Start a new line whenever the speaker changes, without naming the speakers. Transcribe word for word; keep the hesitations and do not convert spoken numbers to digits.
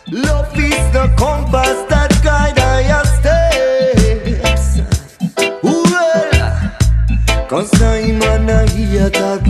Love is the compass that guide our steps. Well, cause time and I hear talk